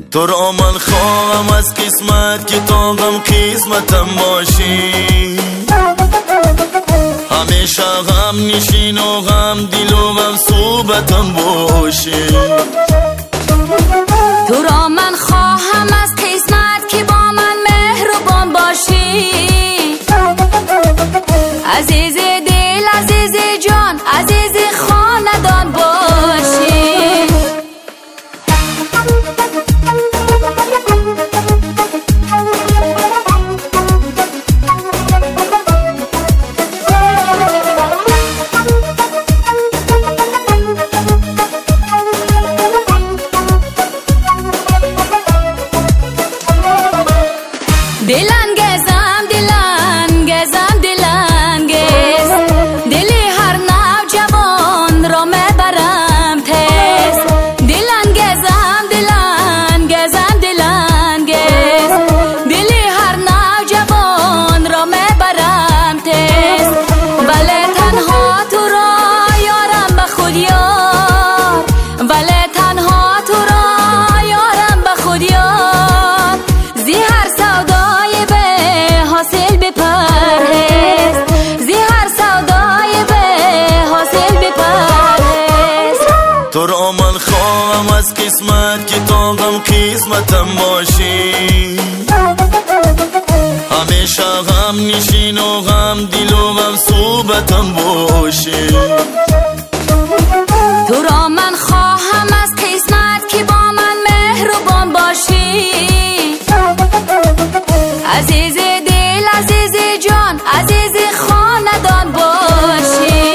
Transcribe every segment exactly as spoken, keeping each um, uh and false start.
تو را من خواهم از قسمت که تا غم قسمتم باشی، همیشه غم نشین و غم دل و غم صحبتم باشی. تو را من خواهم از قسمت که با من مهربان باشی، عزیز دل عزیز جان عزیز خاندان باشی. دلانگیزم دلانگیزم دلانگیز، دلی هر نوجوان را میبرم تیز. دلانگیزم دلانگیزم دلانگیز، دلی هر نوجوان را میبرم تیز. ولی تنها تو را یارم به خود یار، ولی تنها تو را یارم به خود یار. زی هر سودای به حاصل بپرهیز، زی هر سودای به حاصل بپرهیز. تو را من خواهم از قسمت که تا غم قسمتم باشی، همیشه غم نشین و غم دل و غم صحبتم باشی. تو را من خواهم از قسمت که با من مهربان باشی، عزیز دل عزیز جان عزیز خاندان باشی.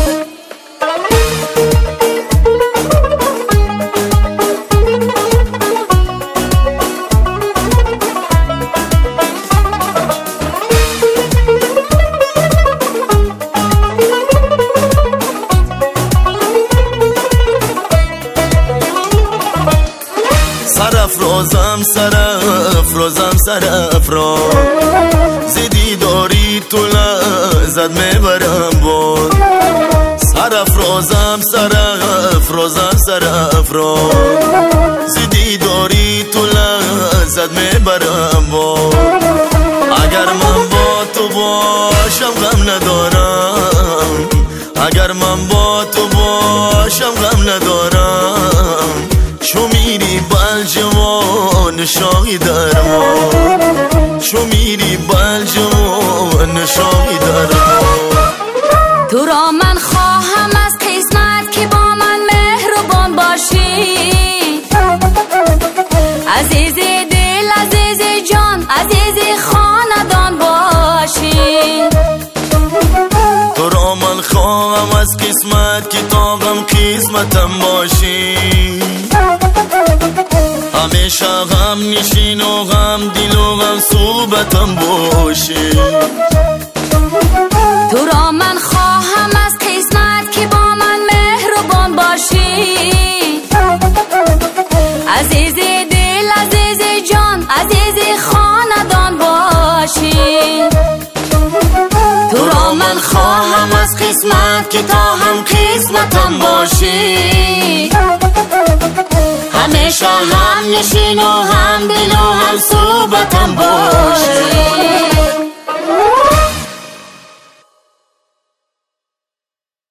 سرافرازم سرافرازم سرافراز، زدی داری تو لذت میبرم باز. سرافرازم سرافرازم سرافراز، زدی داری تو لذت میبرم باز. اگر من با تو باشم غم ندارم، اگر من با تو باشم غم ندارم. چو میری بلجوان شاهی درمان، چو میری بلجوان شاهی درمان. تو را من خواهم از قسمت که با من مهربان باشی، عزیز دل عزیز جان عزیز خاندان باشی. تو را من خواهم از قسمت که تا غم قسمتم باشی، همیشه غم نشین و غم دل و غم صحبتم باشی. تو را من خواهم از قسمت که با من مهربان باشی، عزیز دل عزیز جان عزیز خاندان باشی. تو را من خواهم از قسمت که تا هم قسمتم باشی، همیشه هم نشین و هم دل و هم صحبتم باشی.